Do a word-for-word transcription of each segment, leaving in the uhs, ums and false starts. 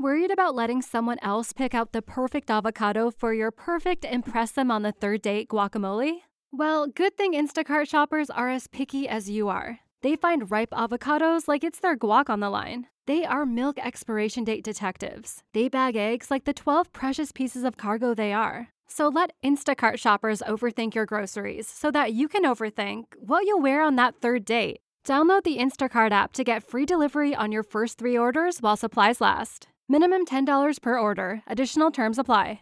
Worried about letting someone else pick out the perfect avocado for your perfect impress them on the third date guacamole? Well, good thing Instacart shoppers are as picky as you are. They find ripe avocados like it's their guac on the line. They are milk expiration date detectives. They bag eggs like the twelve precious pieces of cargo they are. So let Instacart shoppers overthink your groceries so that you can overthink what you'll wear on that third date. Download the Instacart app to get free delivery on your first three orders while supplies last. Minimum ten dollars per order. Additional terms apply.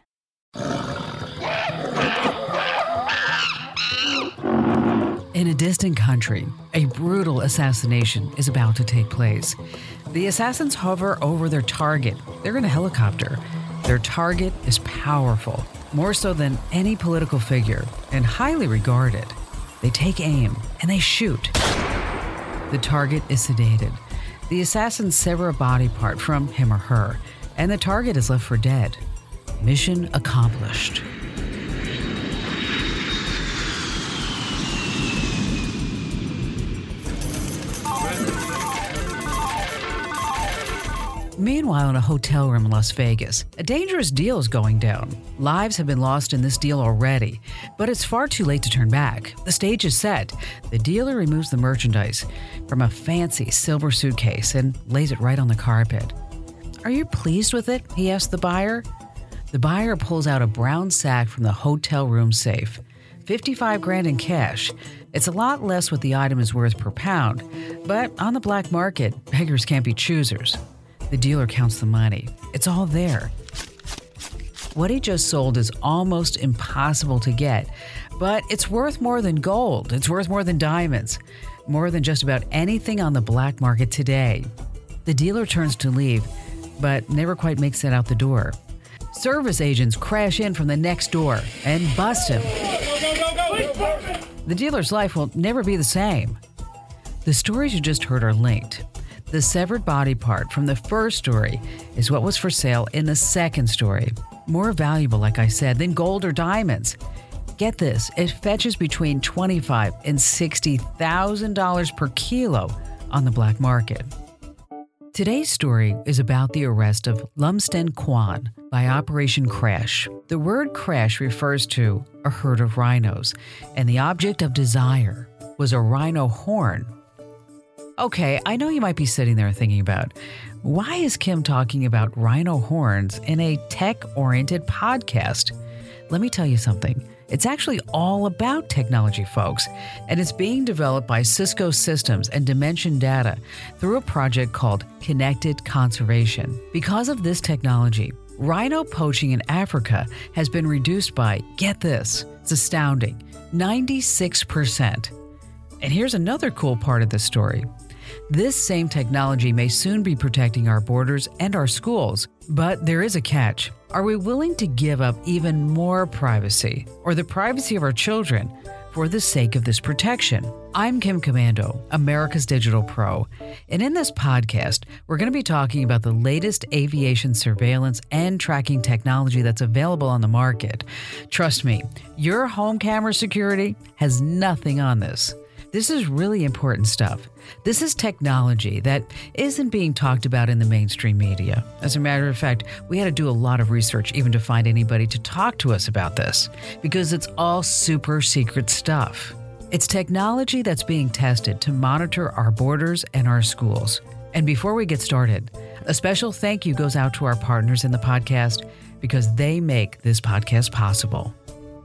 In a distant country, a brutal assassination is about to take place. The assassins hover over their target. They're in a helicopter. Their target is powerful, more so than any political figure, and highly regarded. They take aim and they shoot. The target is sedated. The assassins sever a body part from him or her, and the target is left for dead. Mission accomplished. Meanwhile, in a hotel room in Las Vegas, a dangerous deal is going down. Lives have been lost in this deal already, but it's far too late to turn back. The stage is set. The dealer removes the merchandise from a fancy silver suitcase and lays it right on the carpet. "Are you pleased with it?" he asks the buyer. The buyer pulls out a brown sack from the hotel room safe. fifty-five grand in cash. It's a lot less what the item is worth per pound, but on the black market, beggars can't be choosers. The dealer counts the money. It's all there. What he just sold is almost impossible to get, but it's worth more than gold. It's worth more than diamonds, more than just about anything on the black market today. The dealer turns to leave, but never quite makes it out the door. Service agents crash in from the next door and bust him. The dealer's life will never be the same. The stories you just heard are linked. The severed body part from the first story is what was for sale in the second story. More valuable, like I said, than gold or diamonds. Get this, it fetches between twenty-five thousand dollars and sixty thousand dollars per kilo on the black market. Today's story is about the arrest of Lumsden Quan by Operation Crash. The word crash refers to a herd of rhinos, and the object of desire was a rhino horn. Okay, I know you might be sitting there thinking about, why is Kim talking about rhino horns in a tech-oriented podcast? Let me tell you something. It's actually all about technology, folks, and it's being developed by Cisco Systems and Dimension Data through a project called Connected Conservation. Because of this technology, rhino poaching in Africa has been reduced by, get this, it's astounding, ninety-six percent. And here's another cool part of the story. This same technology may soon be protecting our borders and our schools, but there is a catch. Are we willing to give up even more privacy, or the privacy of our children, for the sake of this protection? I'm Kim Komando, America's Digital Pro, and in this podcast, we're going to be talking about the latest aviation surveillance and tracking technology that's available on the market. Trust me, your home camera security has nothing on this. This is really important stuff. This is technology that isn't being talked about in the mainstream media. As a matter of fact, we had to do a lot of research even to find anybody to talk to us about this, because it's all super secret stuff. It's technology that's being tested to monitor our borders and our schools. And before we get started, a special thank you goes out to our partners in the podcast, because they make this podcast possible.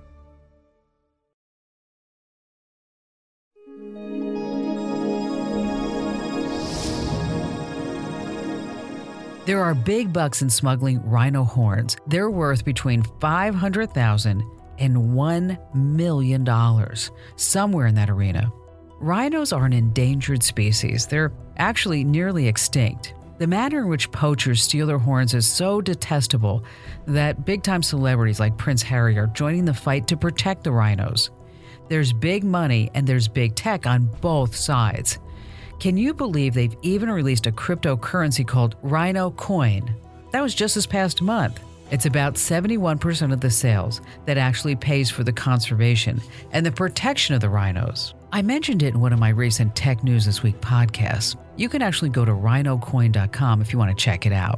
There are big bucks in smuggling rhino horns. They're worth between five hundred thousand dollars and one million dollars, somewhere in that arena. Rhinos are an endangered species. They're actually nearly extinct. The manner in which poachers steal their horns is so detestable that big-time celebrities like Prince Harry are joining the fight to protect the rhinos. There's big money and there's big tech on both sides. Can you believe they've even released a cryptocurrency called Rhino Coin? That was just this past month. It's about seventy-one percent of the sales that actually pays for the conservation and the protection of the rhinos. I mentioned it in one of my recent Tech News This Week podcasts. You can actually go to rhino coin dot com if you want to check it out.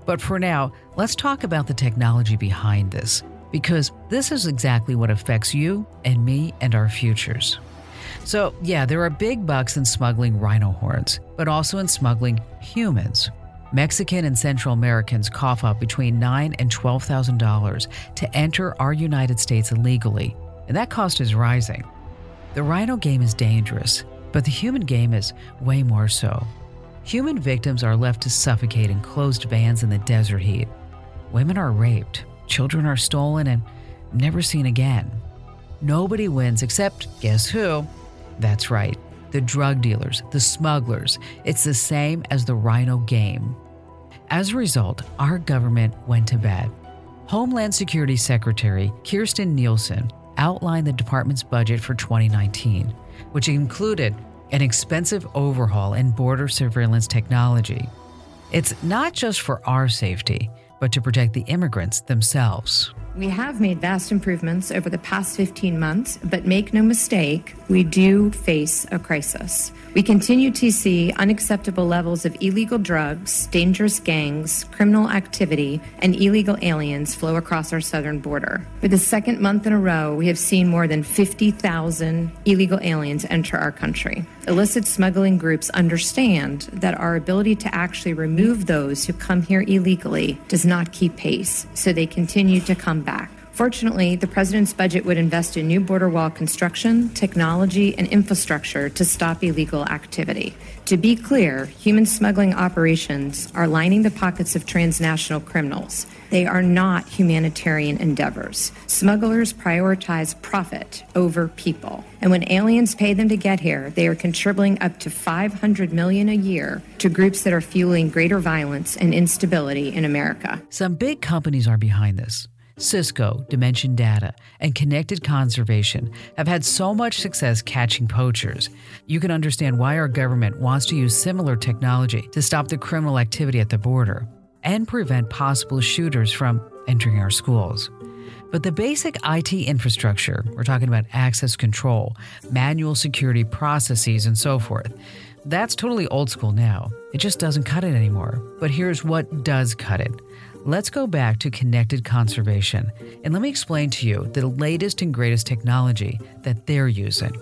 But for now, let's talk about the technology behind this, because this is exactly what affects you and me and our futures. So yeah, there are big bucks in smuggling rhino horns, but also in smuggling humans. Mexican and Central Americans cough up between nine thousand dollars and twelve thousand dollars to enter our United States illegally, and that cost is rising. The rhino game is dangerous, but the human game is way more so. Human victims are left to suffocate in closed vans in the desert heat. Women are raped, children are stolen and never seen again. Nobody wins except, guess who? That's right, the drug dealers, the smugglers. It's the same as the rhino game. As a result, our government went to bed. Homeland Security Secretary Kirstjen Nielsen outlined the department's budget for twenty nineteen, which included an expensive overhaul in border surveillance technology. It's not just for our safety, but to protect the immigrants themselves. We have made vast improvements over the past fifteen months, but make no mistake, we do face a crisis. We continue to see unacceptable levels of illegal drugs, dangerous gangs, criminal activity, and illegal aliens flow across our southern border. For the second month in a row, we have seen more than fifty thousand illegal aliens enter our country. Illicit smuggling groups understand that our ability to actually remove those who come here illegally does not keep pace, so they continue to come back. Fortunately, the president's budget would invest in new border wall construction, technology, and infrastructure to stop illegal activity. To be clear, human smuggling operations are lining the pockets of transnational criminals. They are not humanitarian endeavors. Smugglers prioritize profit over people. And when aliens pay them to get here, they are contributing up to five hundred million dollars a year to groups that are fueling greater violence and instability in America. Some big companies are behind this. Cisco, Dimension Data, and Connected Conservation have had so much success catching poachers. You can understand why our government wants to use similar technology to stop the criminal activity at the border and prevent possible shooters from entering our schools. But the basic I T infrastructure, we're talking about access control, manual security processes, and so forth, that's totally old school now. It just doesn't cut it anymore. But here's what does cut it. Let's go back to Connected Conservation, and let me explain to you the latest and greatest technology that they're using.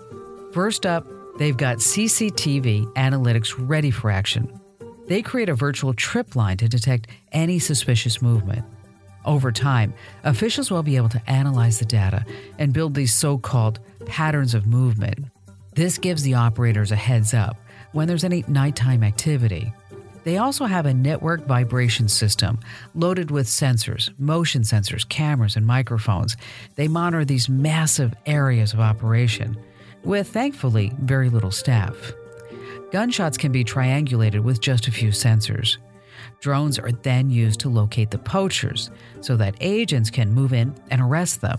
First up, they've got C C T V analytics ready for action. They create a virtual trip line to detect any suspicious movement. Over time, officials will be able to analyze the data and build these so-called patterns of movement. This gives the operators a heads up when there's any nighttime activity. They also have a network vibration system loaded with sensors, motion sensors, cameras, and microphones. They monitor these massive areas of operation with, thankfully, very little staff. Gunshots can be triangulated with just a few sensors. Drones are then used to locate the poachers so that agents can move in and arrest them.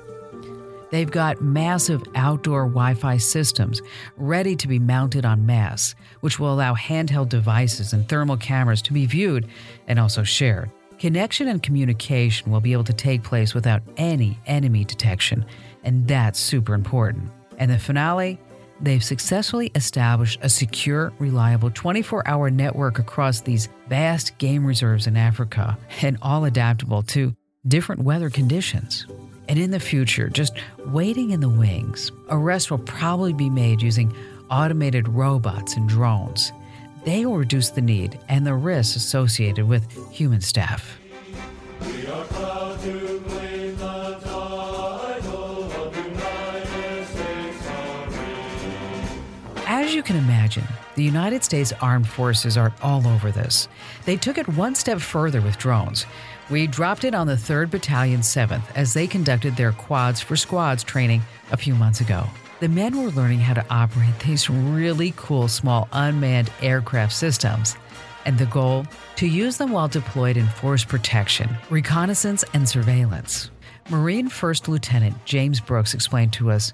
They've got massive outdoor Wi-Fi systems ready to be mounted en masse, which will allow handheld devices and thermal cameras to be viewed and also shared. Connection and communication will be able to take place without any enemy detection, and that's super important. And the finale? They've successfully established a secure, reliable twenty-four hour network across these vast game reserves in Africa, and all adaptable to different weather conditions. And in the future, just waiting in the wings, arrests will probably be made using automated robots and drones. They will reduce the need and the risks associated with human staff. We are proud to claim the title of United States Army. As you can imagine, the United States Armed Forces are all over this. They took it one step further with drones. We dropped it on the third Battalion, seventh, as they conducted their Quads for Squads training a few months ago. The men were learning how to operate these really cool small unmanned aircraft systems. And the goal? To use them while deployed in force protection, reconnaissance, and surveillance. Marine First Lieutenant James Brooks explained to us,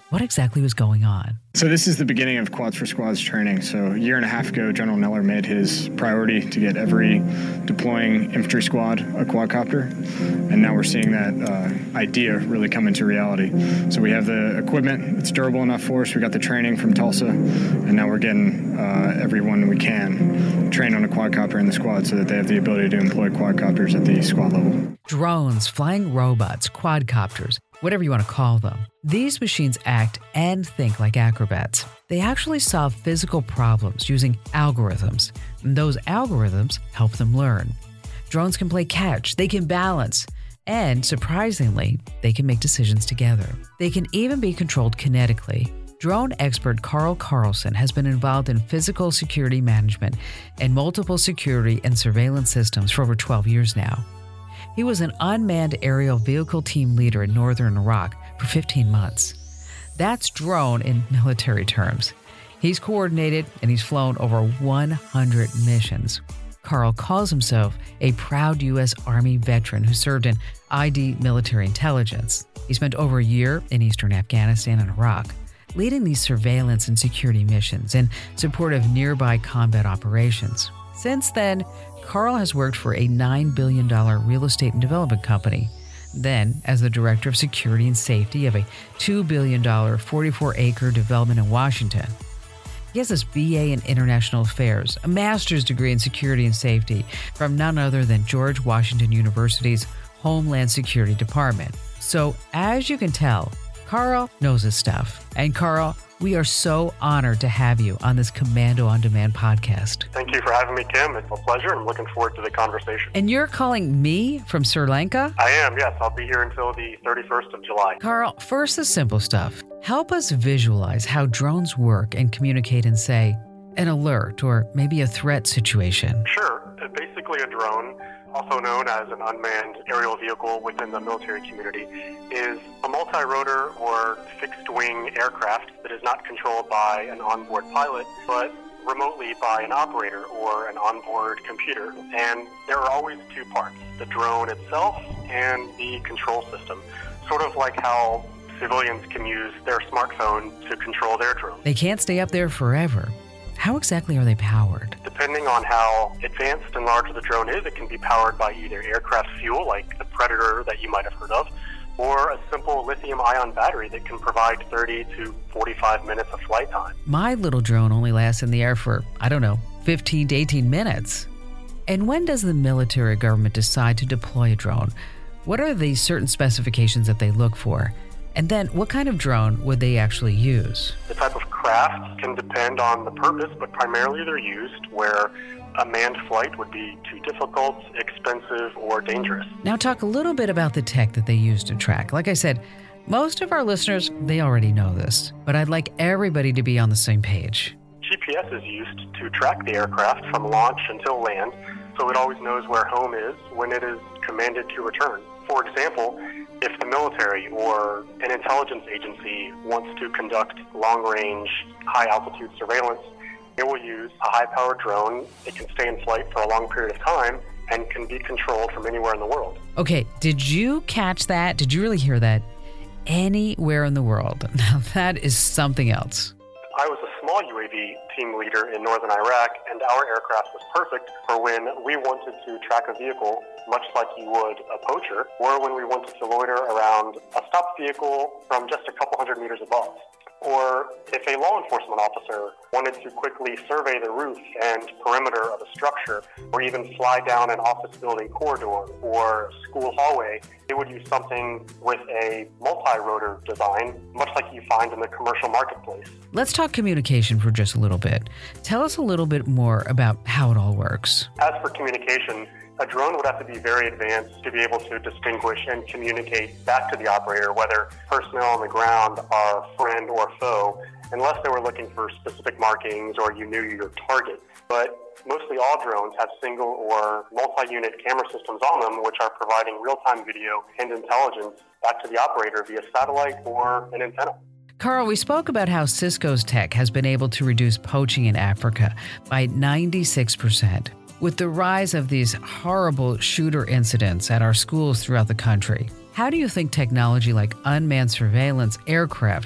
What exactly was going on? So this is the beginning of Quads for Squads training. So a year and a half ago, General Neller made his priority to get every deploying infantry squad a quadcopter. And now we're seeing that uh, idea really come into reality. So we have the equipment, it's durable enough for us. We got the training from Tulsa, and now we're getting uh, everyone we can trained on a quadcopter in the squad so that they have the ability to employ quadcopters at the squad level. Drones, flying robots, quadcopters, whatever you want to call them. These machines act and think like acrobats. They actually solve physical problems using algorithms, and those algorithms help them learn. Drones can play catch, they can balance, and surprisingly, they can make decisions together. They can even be controlled kinetically. Drone expert Carl Carlson has been involved in physical security management and multiple security and surveillance systems for over twelve years now. He was an unmanned aerial vehicle team leader in northern Iraq for fifteen months. That's drone in military terms. He's coordinated and he's flown over one hundred missions. Carl calls himself a proud U S Army veteran who served in I D military intelligence. He spent over a year in eastern Afghanistan and Iraq, leading these surveillance and security missions in support of nearby combat operations. Since then, Carl has worked for a nine billion dollars real estate and development company, then as the director of security and safety of a two billion dollars forty-four acre development in Washington. He has this B A in International Affairs, a master's degree in security and safety from none other than George Washington University's Homeland Security Department. So as you can tell, Carl knows his stuff. And Carl, we are so honored to have you on this Commando on Demand podcast. Thank you for having me, Kim. It's a pleasure. I'm looking forward to the conversation. And you're calling me from Sri Lanka? I am, yes. I'll be here until the thirty-first of July. Carl, first the simple stuff. Help us visualize how drones work and communicate in, say, an alert or maybe a threat situation. Sure. Basically, a drone, also known as an unmanned aerial vehicle within the military community, is a multi-rotor or fixed-wing aircraft that is not controlled by an onboard pilot, but remotely by an operator or an onboard computer. And there are always two parts, the drone itself and the control system, sort of like how civilians can use their smartphone to control their drone. They can't stay up there forever. How exactly are they powered? Depending on how advanced and large the drone is, it can be powered by either aircraft fuel, like the Predator that you might have heard of, or a simple lithium-ion battery that can provide thirty to forty-five minutes of flight time. My little drone only lasts in the air for, I don't know, fifteen to eighteen minutes. And when does the military government decide to deploy a drone? What are the certain specifications that they look for? And then what kind of drone would they actually use? The type of craft can depend on the purpose, but primarily they're used where a manned flight would be too difficult, expensive, or dangerous. Now talk a little bit about the tech that they use to track. Like I said, most of our listeners, they already know this, but I'd like everybody to be on the same page. G P S is used to track the aircraft from launch until land, so it always knows where home is when it is commanded to return. For example, if the military or an intelligence agency wants to conduct long-range, high-altitude surveillance, it will use a high-powered drone. It can stay in flight for a long period of time and can be controlled from anywhere in the world. Okay, did you catch that? Did you really hear that? Anywhere in the world. Now that is something else. I was a small U A V team leader in northern Iraq, and our aircraft was perfect for when we wanted to track a vehicle, much like you would a poacher, or when we wanted to loiter around a stopped vehicle from just a couple hundred meters above. Or if a law enforcement officer wanted to quickly survey the roof and perimeter of a structure, or even fly down an office building corridor or school hallway, it would use something with a multi-rotor design, much like you find in the commercial marketplace. Let's talk communication for just a little bit. Tell us a little bit more about how it all works. As for communication, a drone would have to be very advanced to be able to distinguish and communicate back to the operator whether personnel on the ground are friend or foe, unless they were looking for specific markings or you knew your target. But mostly all drones have single or multi-unit camera systems on them, which are providing real-time video and intelligence back to the operator via satellite or an antenna. Carl, we spoke about how Cisco's tech has been able to reduce poaching in Africa by ninety-six percent. With the rise of these horrible shooter incidents at our schools throughout the country, how do you think technology like unmanned surveillance aircraft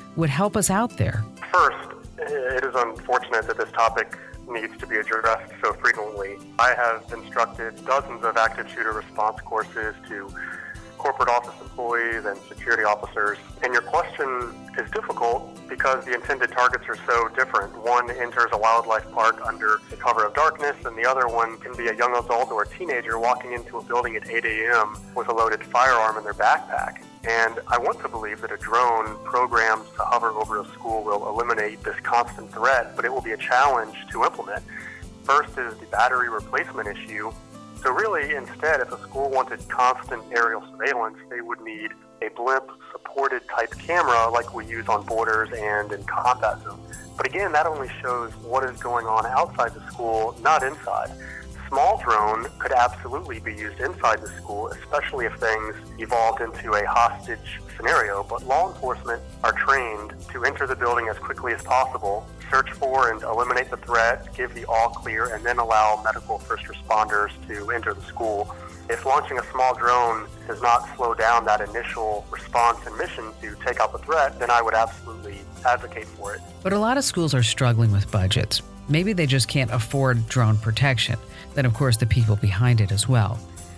would help us out there? First, it is unfortunate that this topic needs to be addressed so frequently. I have instructed dozens of active shooter response courses to corporate office employees and security officers. And your question is difficult because the intended targets are so different. One enters a wildlife park under the cover of darkness, and the other one can be a young adult or a teenager walking into a building at eight a.m. with a loaded firearm in their backpack. And I want to believe that a drone programmed to hover over a school will eliminate this constant threat, but it will be a challenge to implement. First is the battery replacement issue. So really, instead, if a school wanted constant aerial surveillance, they would need a blimp-supported type camera like we use on borders and in combat zones. But again, that only shows what is going on outside the school, not inside. Small drone could absolutely be used inside the school, especially if things evolved into a hostage scenario. But law enforcement are trained to enter the building as quickly as possible, search for and eliminate the threat, give the all clear, and then allow medical first responders to enter the school. If launching a small drone does not slow down that initial response and mission to take out the threat, then I would absolutely advocate for it. But a lot of schools are struggling with budgets. Maybe they just can't afford drone protection. Then, of course, the people behind it as well.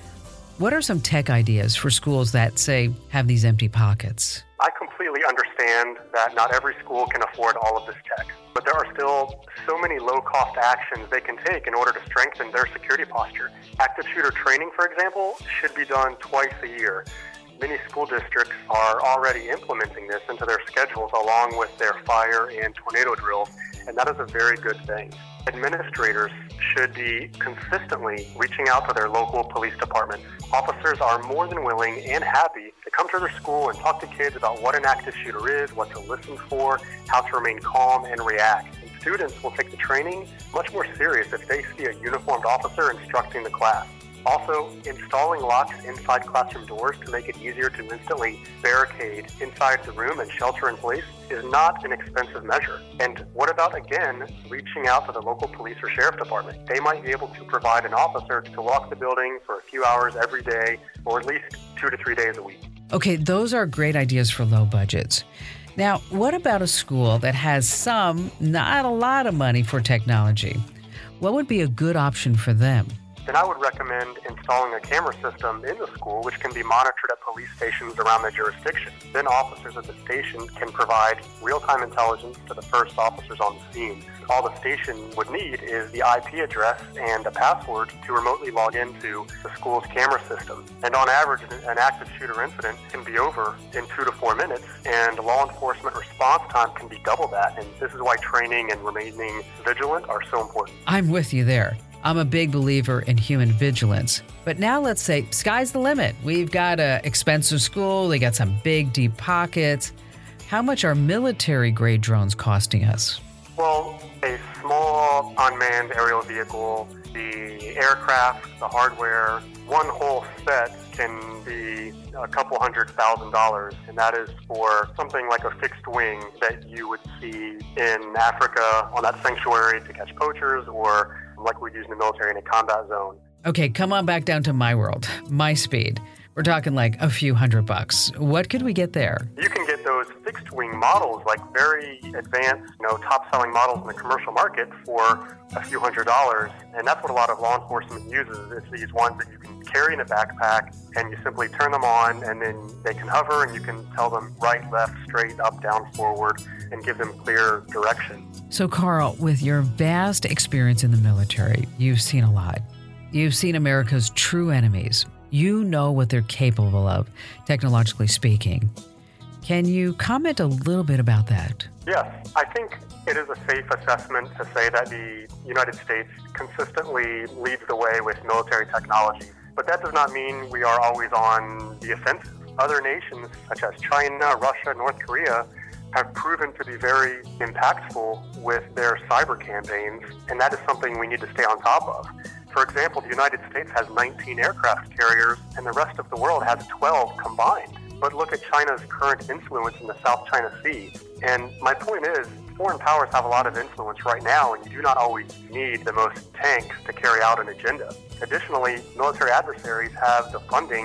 What are some tech ideas for schools that, say, have these empty pockets? I completely understand that not every school can afford all of this tech, but there are still so many low-cost actions they can take in order to strengthen their security posture. Active shooter training, for example, should be done twice a year. Many school districts are already implementing this into their schedules along with their fire and tornado drills, and that is a very good thing. Administrators should be consistently reaching out to their local police department. Officers are more than willing and happy to come to their school and talk to kids about what an active shooter is, what to listen for, how to remain calm and react. And students will take the training much more serious if they see a uniformed officer instructing the class. Also, installing locks inside classroom doors to make it easier to instantly barricade inside the room and shelter in place is not an expensive measure. And what about, again, reaching out to the local police or sheriff department? They might be able to provide an officer to walk the building for a few hours every day, or at least two to three days a week. Okay, those are great ideas for low budgets. Now, what about a school that has some, not a lot of money for technology? What would be a good option for them? Then I would recommend installing a camera system in the school, which can be monitored at police stations around the jurisdiction. Then officers at the station can provide real-time intelligence to the first officers on the scene. All the station would need is the I P address and a password to remotely log into the school's camera system. And on average, an active shooter incident can be over in two to four minutes, and law enforcement response time can be double that. And this is why training and remaining vigilant are so important. I'm with you there. I'm a big believer in human vigilance. But now let's say sky's the limit. We've got an expensive school. They got some big, deep pockets. How much are military-grade drones costing us? Well, a small unmanned aerial vehicle, the aircraft, the hardware, one whole set can be a couple hundred thousand dollars, and that is for something like a fixed wing that you would see in Africa on that sanctuary to catch poachers, or like we use in the military in a combat zone. Okay, come on back down to my world, my speed. We're talking like a few hundred bucks. What could we get there? You can get those fixed wing models, like very advanced, you know, top selling models in the commercial market for a few hundred dollars. And that's what a lot of law enforcement uses. It's these ones that you can carry in a backpack, and you simply turn them on, and then they can hover, and you can tell them right, left, straight, up, down, forward, and give them clear direction. So Carl, with your vast experience in the military, you've seen a lot. You've seen America's true enemies. You know what they're capable of, technologically speaking. Can you comment a little bit about that? Yes, I think it is a safe assessment to say that the United States consistently leads the way with military technology. But that does not mean we are always on the offensive. Other nations, such as China, Russia, North Korea, have proven to be very impactful with their cyber campaigns, and that is something we need to stay on top of. For example, the United States has nineteen aircraft carriers, and the rest of the world has twelve combined. But look at China's current influence in the South China Sea. And my point is, foreign powers have a lot of influence right now, and you do not always need the most tanks to carry out an agenda. Additionally, military adversaries have the funding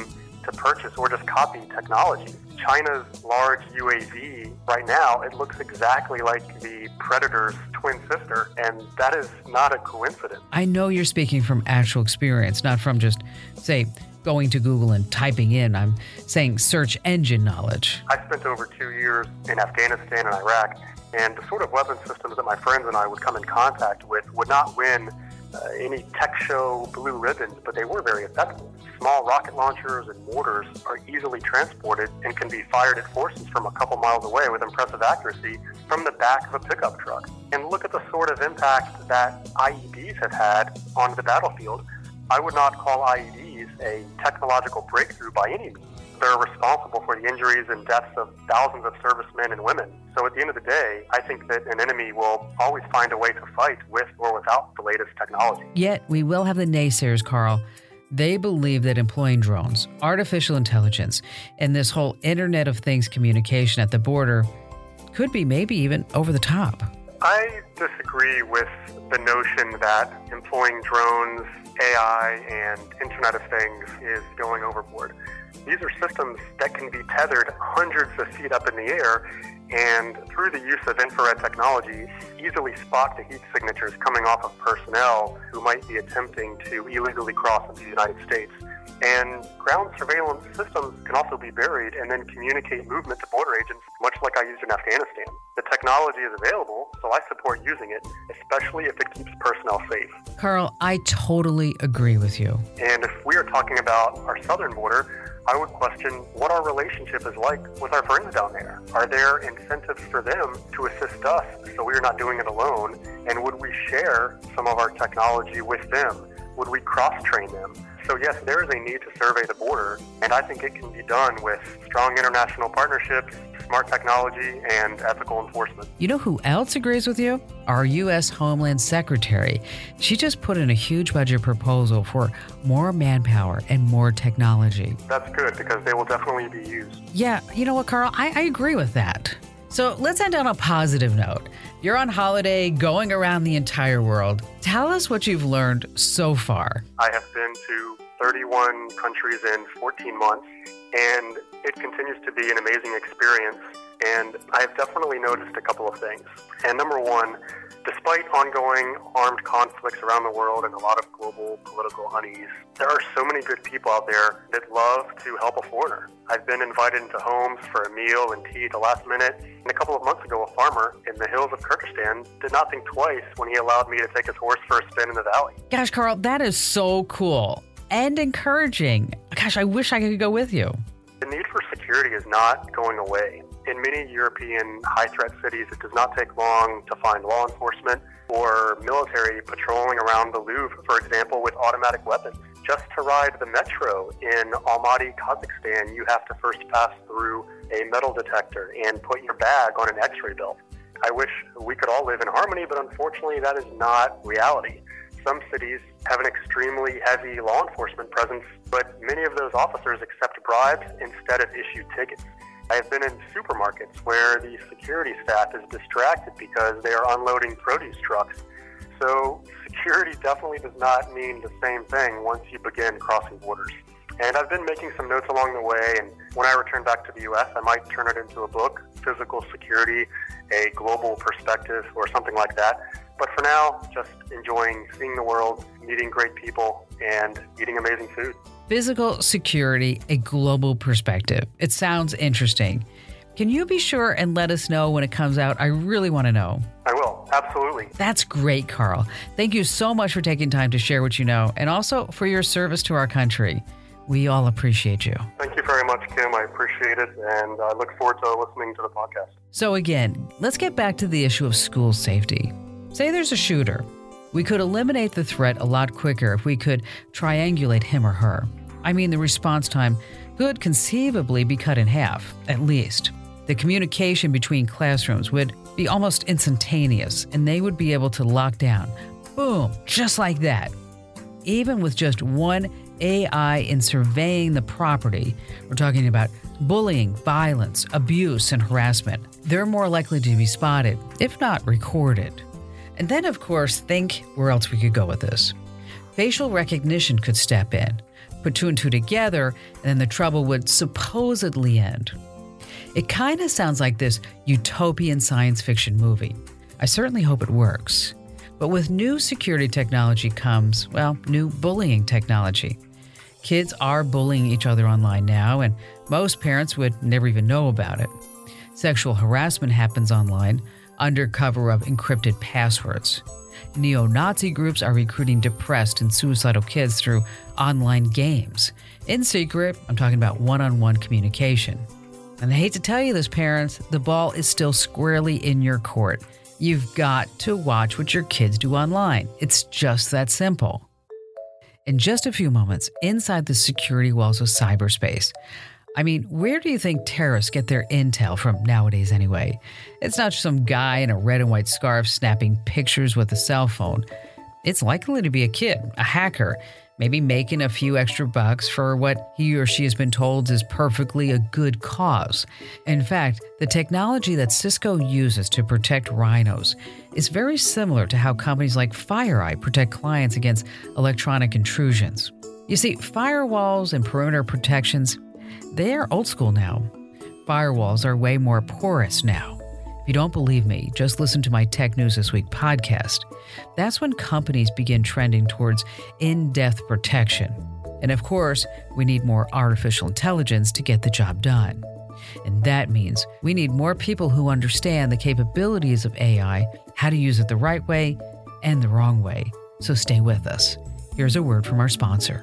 to purchase or just copy technology. China's large U A V right now, it looks exactly like the Predator's twin sister, and that is not a coincidence. I know you're speaking from actual experience, not from just, say, going to Google and typing in. I'm saying search engine knowledge. I spent over two years in Afghanistan and Iraq, and the sort of weapon systems that my friends and I would come in contact with would not win uh, any tech show blue ribbons, but they were very effective. Small rocket launchers and mortars are easily transported and can be fired at forces from a couple miles away with impressive accuracy from the back of a pickup truck. And look at the sort of impact that I E Ds have had on the battlefield. I would not call I E Ds a technological breakthrough by any means. They're responsible for the injuries and deaths of thousands of servicemen and women. So at the end of the day, I think that an enemy will always find a way to fight with or without the latest technology. Yet, we will have the naysayers, Carl. They believe that employing drones, artificial intelligence, and this whole Internet of Things communication at the border could be maybe even over the top. I disagree with the notion that employing drones, A I, and Internet of Things is going overboard. These are systems that can be tethered hundreds of feet up in the air and, through the use of infrared technology, easily spot the heat signatures coming off of personnel who might be attempting to illegally cross into the United States. And ground surveillance systems can also be buried and then communicate movement to border agents, much like I used in Afghanistan. The technology is available, so I support using it, especially if it keeps personnel safe. Carl, I totally agree with you. And if we are talking about our southern border, I would question what our relationship is like with our friends down there. Are there incentives for them to assist us so we are not doing it alone? And would we share some of our technology with them? Would we cross-train them? So yes, there is a need to survey the border, and I think it can be done with strong international partnerships, smart technology, and ethical enforcement. You know who else agrees with you? Our U S Homeland Secretary. She just put in a huge budget proposal for more manpower and more technology. That's good, because they will definitely be used. Yeah, you know what, Carl? I, I agree with that. So let's end on a positive note. You're on holiday, going around the entire world. Tell us what you've learned so far. I have been to thirty-one countries in fourteen months, and it continues to be an amazing experience. And I have definitely noticed a couple of things. And number one, despite ongoing armed conflicts around the world and a lot of global political unease, there are so many good people out there that love to help a foreigner. I've been invited into homes for a meal and tea at the last minute. And a couple of months ago, a farmer in the hills of Kyrgyzstan did not think twice when he allowed me to take his horse for a spin in the valley. Gosh, Carl, that is so cool and encouraging. Gosh, I wish I could go with you. The need for security is not going away. In many European high-threat cities, it does not take long to find law enforcement or military patrolling around the Louvre, for example, with automatic weapons. Just to ride the metro in Almaty, Kazakhstan, you have to first pass through a metal detector and put your bag on an x-ray belt. I wish we could all live in harmony, but unfortunately that is not reality. Some cities have an extremely heavy law enforcement presence, but many of those officers accept bribes instead of issue tickets. I have been in supermarkets where the security staff is distracted because they are unloading produce trucks. So security definitely does not mean the same thing once you begin crossing borders. And I've been making some notes along the way, and when I return back to the U S, I might turn it into a book, Physical Security, a Global Perspective, or something like that. But for now, just enjoying seeing the world, meeting great people, and eating amazing food. Physical Security, a Global Perspective. It sounds interesting. Can you be sure and let us know when it comes out? I really want to know. I will, absolutely. That's great, Carl. Thank you so much for taking time to share what you know, and also for your service to our country. We all appreciate you. Thank you very much, Kim. I appreciate it, and I look forward to listening to the podcast. So again, let's get back to the issue of school safety. Say there's a shooter. We could eliminate the threat a lot quicker if we could triangulate him or her. I mean, the response time could conceivably be cut in half, at least. The communication between classrooms would be almost instantaneous, and they would be able to lock down. Boom, just like that. Even with just one A I in surveying the property, we're talking about bullying, violence, abuse, and harassment. They're more likely to be spotted, if not recorded. And then, of course, think where else we could go with this. Facial recognition could step in. put two and two together, and then the trouble would supposedly end. It kind of sounds like this utopian science fiction movie. I certainly hope it works. But with new security technology comes, well, new bullying technology. Kids are bullying each other online now, and most parents would never even know about it. Sexual harassment happens online under cover of encrypted passwords. Neo-Nazi groups are recruiting depressed and suicidal kids through online games. In secret, I'm talking about one-on-one communication. And I hate to tell you this, parents, the ball is still squarely in your court. You've got to watch what your kids do online. It's just that simple. In just a few moments, inside the security walls of cyberspace, I mean, where do you think terrorists get their intel from nowadays anyway? It's not some guy in a red and white scarf snapping pictures with a cell phone. It's likely to be a kid, a hacker, maybe making a few extra bucks for what he or she has been told is perfectly a good cause. In fact, the technology that Cisco uses to protect rhinos is very similar to how companies like FireEye protect clients against electronic intrusions. You see, firewalls and perimeter protections, they are old school now. Firewalls are way more porous now. If you don't believe me, just listen to my Tech News This Week podcast. That's when companies begin trending towards in-depth protection. And of course, we need more artificial intelligence to get the job done. And that means we need more people who understand the capabilities of A I, how to use it the right way and the wrong way. So stay with us. Here's a word from our sponsor.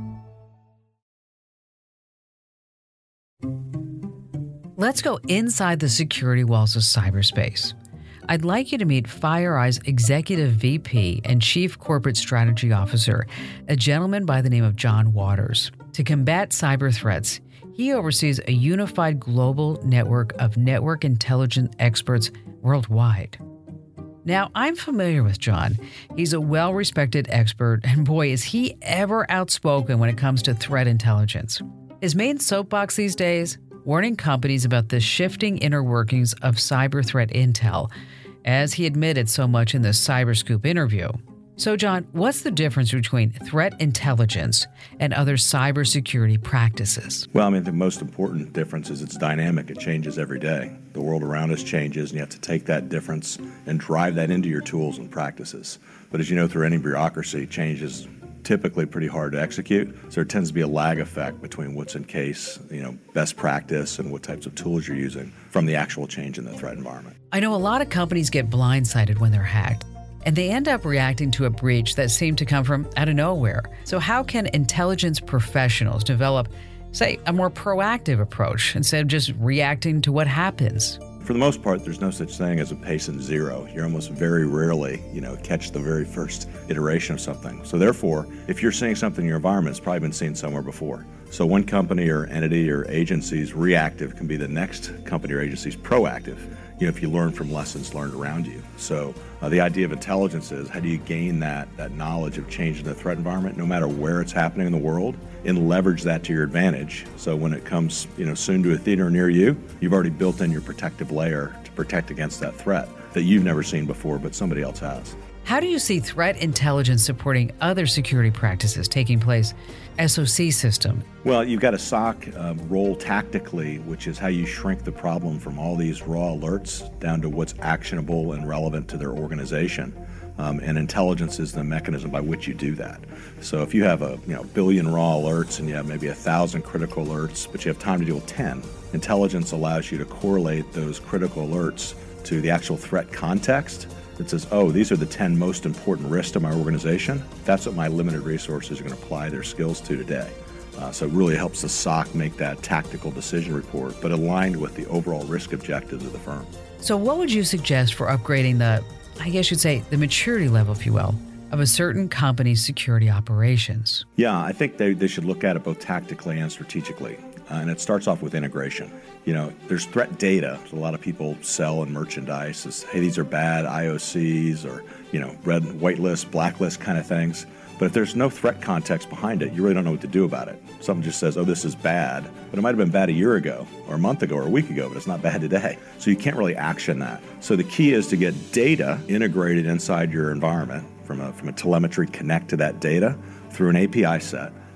Let's go inside the security walls of cyberspace. I'd like you to meet FireEye's Executive V P and Chief Corporate Strategy Officer, a gentleman by the name of John Waters. To combat cyber threats, he oversees a unified global network of network intelligence experts worldwide. Now, I'm familiar with John. He's a well-respected expert, and boy, is he ever outspoken when it comes to threat intelligence. His main soapbox these days? Warning companies about the shifting inner workings of cyber threat intel, as he admitted so much in the CyberScoop interview. So, John, what's the difference between threat intelligence and other cybersecurity practices? Well, I mean, the most important difference is it's dynamic. It changes every day. The world around us changes, and you have to take that difference and drive that into your tools and practices. But as you know, through any bureaucracy, change is typically pretty hard to execute. So there tends to be a lag effect between what's in case, you know, best practice and what types of tools you're using from the actual change in the threat environment. I know a lot of companies get blindsided when they're hacked, and they end up reacting to a breach that seemed to come from out of nowhere. So how can intelligence professionals develop, say, a more proactive approach instead of just reacting to what happens? For the most part, there's no such thing as a patient zero. You almost very rarely, you know, catch the very first iteration of something. So therefore, if you're seeing something in your environment, it's probably been seen somewhere before. So one company or entity or agency's reactive can be the next company or agency's proactive, you know, if you learn from lessons learned around you. So uh, the idea of intelligence is how do you gain that, that knowledge of change in the threat environment, no matter where it's happening in the world, and leverage that to your advantage. So when it comes, you know, soon to a theater near you, you've already built in your protective layer to protect against that threat that you've never seen before, but somebody else has. How do you see threat intelligence supporting other security practices taking place? S O C system. Well, you've got a S O C um, role tactically, which is how you shrink the problem from all these raw alerts down to what's actionable and relevant to their organization. Um, and intelligence is the mechanism by which you do that. So if you have a you know billion raw alerts and you have maybe a thousand critical alerts, but you have time to deal with ten, intelligence allows you to correlate those critical alerts to the actual threat context. It says, oh, these are the ten most important risks to my organization. That's what my limited resources are going to apply their skills to today. Uh, so it really helps the S O C make that tactical decision report, but aligned with the overall risk objectives of the firm. So what would you suggest for upgrading the, I guess you'd say, the maturity level, if you will, of a certain company's security operations? Yeah, I think they, they should look at it both tactically and strategically. Uh, and it starts off with integration. You know, there's threat data. So a lot of people sell and merchandise as, hey, these are bad I O Cs or, you know, red, whitelist, blacklist kind of things. But if there's no threat context behind it, you really don't know what to do about it. Someone just says, oh, this is bad, but it might have been bad a year ago or a month ago or a week ago, but it's not bad today. So you can't really action that. So the key is to get data integrated inside your environment from a, from a telemetry connect to that data through an A P I set.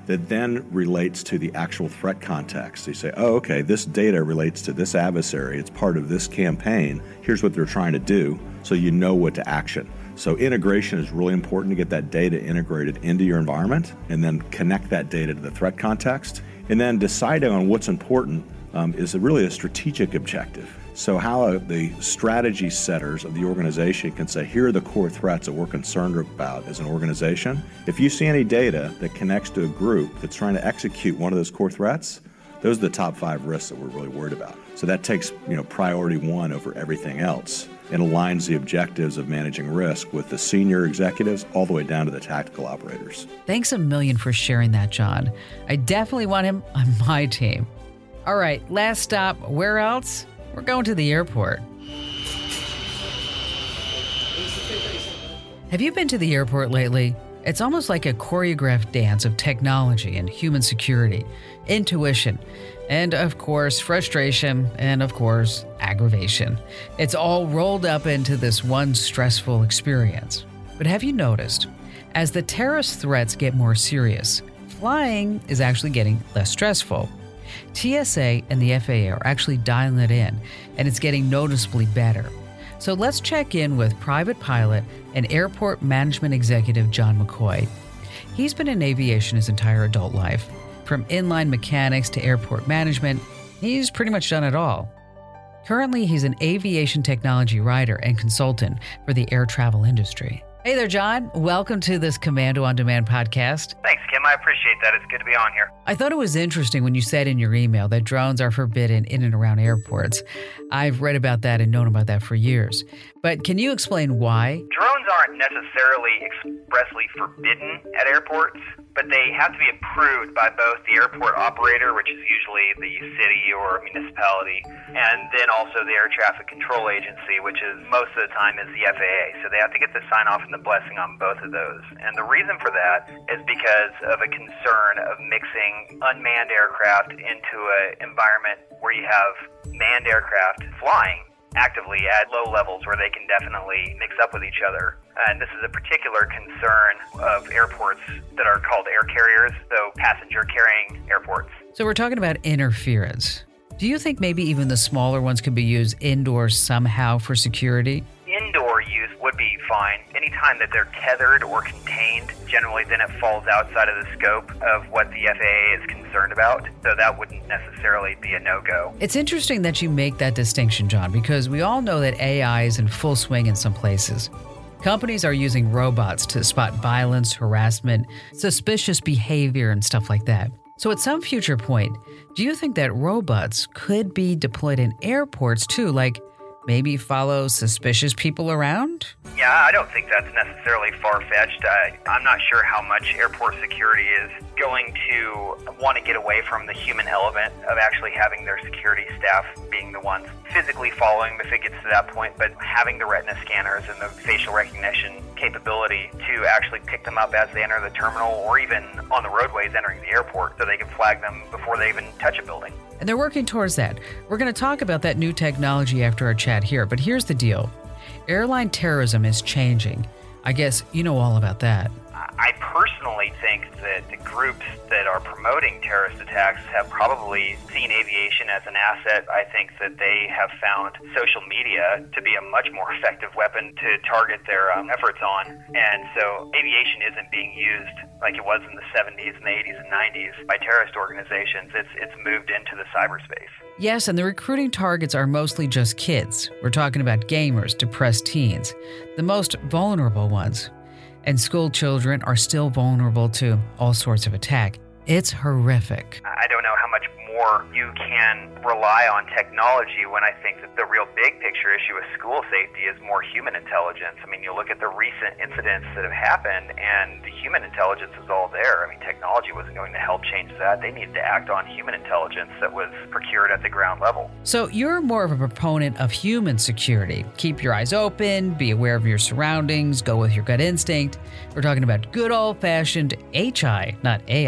that then relates to the actual threat context. So you say, oh, okay, this data relates to this adversary. It's part of this campaign. Here's what they're trying to do, so you know what to action. So integration is really important to get that data integrated into your environment and then connect that data to the threat context. And then deciding on what's important um, is a really a strategic objective. So how the strategy setters of the organization can say, here are the core threats that we're concerned about as an organization. If you see any data that connects to a group that's trying to execute one of those core threats, those are the top five risks that we're really worried about. So that takes, you know, priority one over everything else and aligns the objectives of managing risk with the senior executives all the way down to the tactical operators. Thanks a million for sharing that, John. I definitely want him on my team. All right, last stop, where else? We're going to the airport. Have you been to the airport lately? It's almost like a choreographed dance of technology and human security, intuition, and of course, frustration, and of course, aggravation. It's all rolled up into this one stressful experience. But have you noticed, as the terrorist threats get more serious, flying is actually getting less stressful. T S A and the F A A are actually dialing it in, and it's getting noticeably better. So let's check in with private pilot and airport management executive John McCoy. He's been in aviation his entire adult life. From inline mechanics to airport management, he's pretty much done it all. Currently, he's an aviation technology writer and consultant for the air travel industry. Hey there, John. Welcome to this Commando on Demand podcast. Thanks, Kim. I appreciate that. It's good to be on here. I thought it was interesting when you said in your email that drones are forbidden in and around airports. I've read about that and known about that for years. But can you explain why? Drones aren't necessarily expressly forbidden at airports, but they have to be approved by both the airport operator, which is usually the city or municipality, and then also the air traffic control agency, which is most of the time is the F A A. So they have to get the sign off and the blessing on both of those. And the reason for that is because of a concern of mixing unmanned aircraft into an environment where you have manned aircraft flying actively at low levels where they can definitely mix up with each other. And this is a particular concern of airports that are called air carriers, so passenger-carrying airports. So we're talking about interference. Do you think maybe even the smaller ones could be used indoors somehow for security? Indoor use would be fine. Anytime that they're tethered or contained, generally then it falls outside of the scope of what the F A A is concerned about. So that wouldn't necessarily be a no-go. It's interesting that you make that distinction, John, because we all know that A I is in full swing in some places. Companies are using robots to spot violence, harassment, suspicious behavior, and stuff like that. So at some future point, do you think that robots could be deployed in airports too, like maybe follow suspicious people around? Yeah, I don't think that's necessarily far-fetched. I, I'm not sure how much airport security is going to want to get away from the human element of actually having their security staff being the ones physically following if it gets to that point, but having the retina scanners and the facial recognition capability to actually pick them up as they enter the terminal or even on the roadways entering the airport so they can flag them before they even touch a building. And they're working towards that. We're going to talk about that new technology after our chat here, but here's the deal. Airline terrorism is changing. I guess you know all about that. I personally think that the groups that are promoting terrorist attacks have probably seen aviation as an asset. I think that they have found social media to be a much more effective weapon to target their um, efforts on. And so aviation isn't being used like it was in the seventies and the eighties and nineties by terrorist organizations. It's, it's moved into the cyberspace. Yes, and the recruiting targets are mostly just kids. We're talking about gamers, depressed teens, the most vulnerable ones. And school children are still vulnerable to all sorts of attack. It's horrific. I don't know how much more you can rely on technology when I think that the real big picture issue with school safety is more human intelligence. I mean, you look at the recent incidents that have happened and the human intelligence is all there. I mean, technology wasn't going to help change that. They needed to act on human intelligence that was procured at the ground level. So you're more of a proponent of human security. Keep your eyes open, be aware of your surroundings, go with your gut instinct. We're talking about good old-fashioned H I, not A I,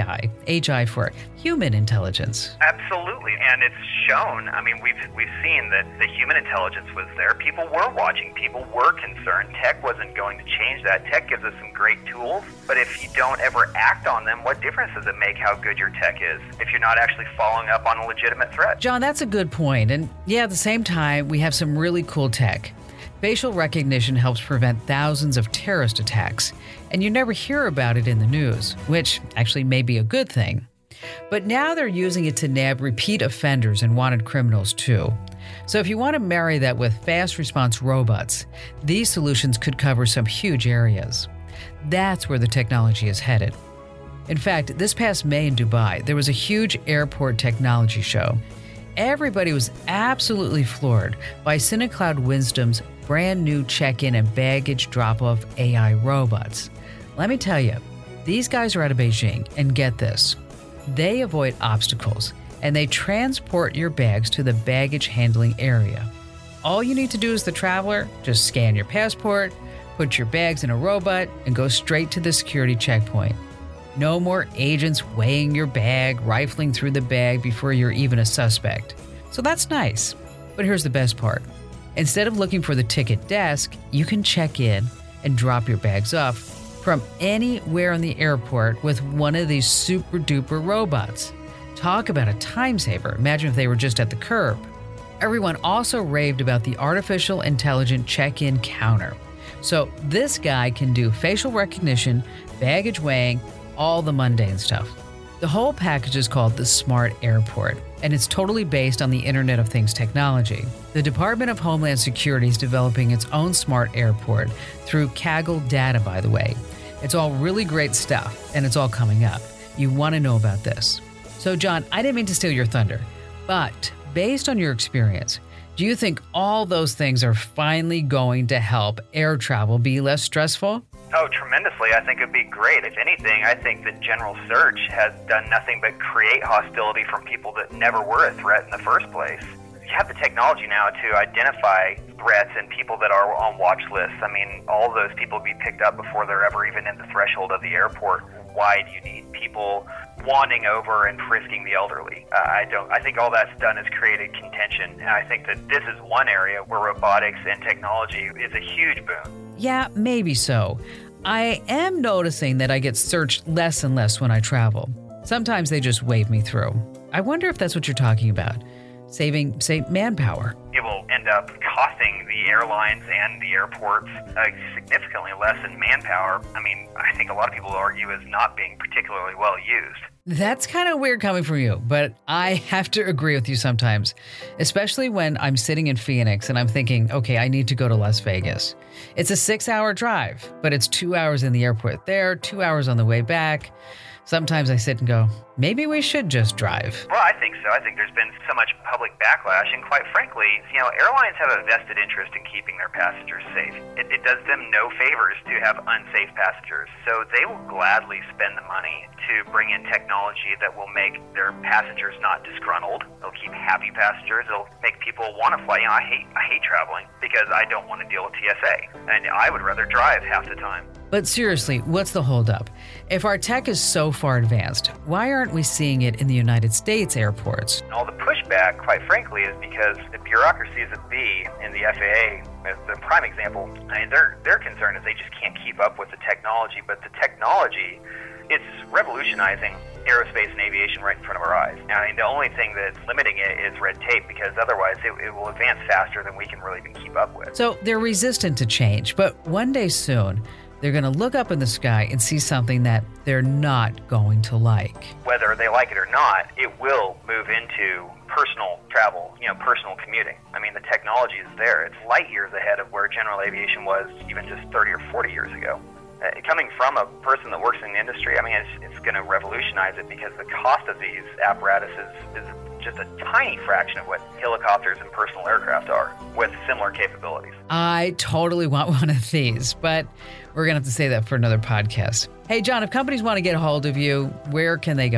H I for human intelligence. Absolutely, and it's shown. I mean, we've we've seen that the human intelligence was there. People were watching. People were concerned. Tech wasn't going to change that. Tech gives us some great tools, but if you don't ever act on them, what difference does it make how good your tech is if you're not actually following up on a legitimate threat? John, that's a good point. And yeah, at the same time, we have some really cool tech. Facial recognition helps prevent thousands of terrorist attacks, and you never hear about it in the news, which actually may be a good thing. But now they're using it to nab repeat offenders and wanted criminals too. So if you want to marry that with fast response robots, these solutions could cover some huge areas. That's where the technology is headed. In fact, this past May in Dubai, there was a huge airport technology show. Everybody was absolutely floored by CineCloud Wisdom's brand new check-in and baggage drop-off A I robots. Let me tell you, these guys are out of Beijing, and get this. They avoid obstacles, and they transport your bags to the baggage handling area. All you need to do as the traveler, just scan your passport, put your bags in a robot, and go straight to the security checkpoint. No more agents weighing your bag, rifling through the bag before you're even a suspect. So that's nice. But here's the best part. Instead of looking for the ticket desk, you can check in and drop your bags off from anywhere in the airport with one of these super duper robots. Talk about a time saver. Imagine if they were just at the curb. Everyone also raved about the artificial intelligent check-in counter. So this guy can do facial recognition, baggage weighing, all the mundane stuff. The whole package is called the Smart Airport, and it's totally based on the Internet of Things technology. The Department of Homeland Security is developing its own smart airport through Kaggle Data, by the way. It's all really great stuff, and it's all coming up. You want to know about this. So, John, I didn't mean to steal your thunder, but based on your experience, do you think all those things are finally going to help air travel be less stressful? Oh, tremendously. I think it'd be great. If anything, I think that General Search has done nothing but create hostility from people that never were a threat in the first place. You have the technology now to identify threats and people that are on watch lists. I mean, all those people will be picked up before they're ever even in the threshold of the airport. Why do you need people wanding over and frisking the elderly? Uh, I don't. I think all that's done is created contention, and I think that this is one area where robotics and technology is a huge boon. Yeah, maybe so. I am noticing that I get searched less and less when I travel. Sometimes they just wave me through. I wonder if that's what you're talking about. Saving, say, manpower. It will end up costing the airlines and the airports uh, significantly less in manpower. I mean, I think a lot of people argue as not being particularly well used. That's kind of weird coming from you, but I have to agree with you sometimes, especially when I'm sitting in Phoenix and I'm thinking, okay, I need to go to Las Vegas. It's a six-hour drive, but it's two hours in the airport there, two hours on the way back. Sometimes I sit and go, maybe we should just drive. Well, I think so. I think there's been so much public backlash, and quite frankly, you know, airlines have a vested interest in keeping their passengers safe. It, it does them no favors to have unsafe passengers, so they will gladly spend the money to bring in technology that will make their passengers not disgruntled. They'll keep happy passengers. It'll make people want to fly. You know, I hate I hate traveling because I don't want to deal with T S A, and I would rather drive half the time. But seriously, what's the holdup? If our tech is so far advanced, why aren't we seeing it in the United States airports? All the pushback, quite frankly, is because the bureaucracies that be in the F A A, as the prime example, I mean, their, their concern is they just can't keep up with the technology, but the technology, it's revolutionizing aerospace and aviation right in front of our eyes. I mean, the only thing that's limiting it is red tape, because otherwise it, it will advance faster than we can really even keep up with. So they're resistant to change, but one day soon, they're going to look up in the sky and see something that they're not going to like. Whether they like it or not, it will move into personal travel, you know, personal commuting. I mean, the technology is there. It's light years ahead of where general aviation was even just thirty or forty years ago. Uh, coming from a person that works in the industry, I mean, it's, it's going to revolutionize it, because the cost of these apparatuses is just a tiny fraction of what helicopters and personal aircraft are with similar capabilities. I totally want one of these, but we're going to have to say that for another podcast. Hey, John, if companies want to get a hold of you, where can they go?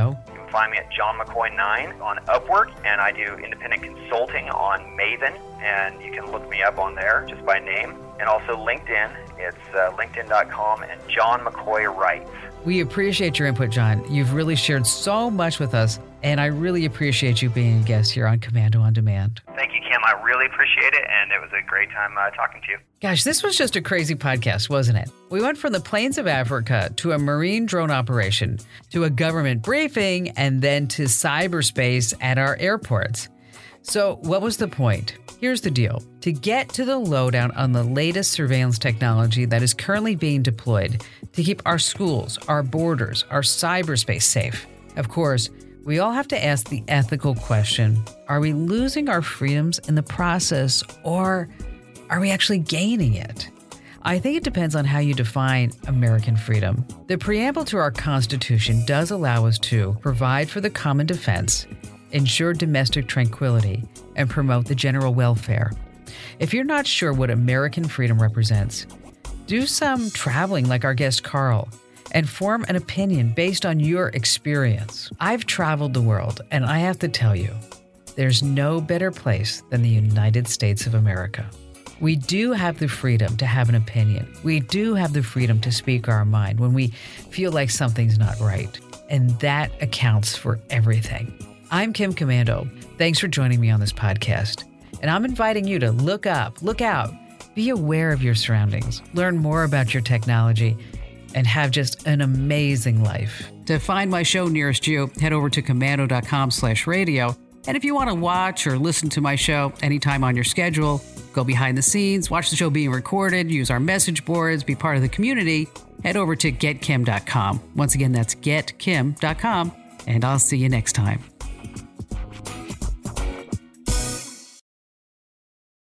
find me at John McCoy nine on Upwork, and I do independent consulting on Maven, and you can look me up on there just by name. And also LinkedIn. It's uh, linkedin dot com and John McCoy Writes. We appreciate your input, John. You've really shared so much with us, and I really appreciate you being a guest here on Commando on Demand. Thank you, Kim. I really appreciate it, and it was a great time uh, talking to you. Gosh, this was just a crazy podcast, wasn't it? We went from the plains of Africa to a marine drone operation, to a government briefing, and then to cyberspace at our airports. So what was the point? Here's the deal. To get to the lowdown on the latest surveillance technology that is currently being deployed to keep our schools, our borders, our cyberspace safe, of course, we all have to ask the ethical question, are we losing our freedoms in the process, or are we actually gaining it? I think it depends on how you define American freedom. The preamble to our Constitution does allow us to provide for the common defense, ensure domestic tranquility, and promote the general welfare. If you're not sure what American freedom represents, do some traveling like our guest Carl and form an opinion based on your experience. I've traveled the world, and I have to tell you, there's no better place than the United States of America. We do have the freedom to have an opinion. We do have the freedom to speak our mind when we feel like something's not right. And that accounts for everything. I'm Kim Komando. Thanks for joining me on this podcast. And I'm inviting you to look up, look out, be aware of your surroundings, learn more about your technology, and have just an amazing life. To find my show nearest you, head over to commando dot com slash radio. And if you want to watch or listen to my show anytime on your schedule, go behind the scenes, watch the show being recorded, use our message boards, be part of the community, head over to get kim dot com. Once again, that's get kim dot com, and I'll see you next time.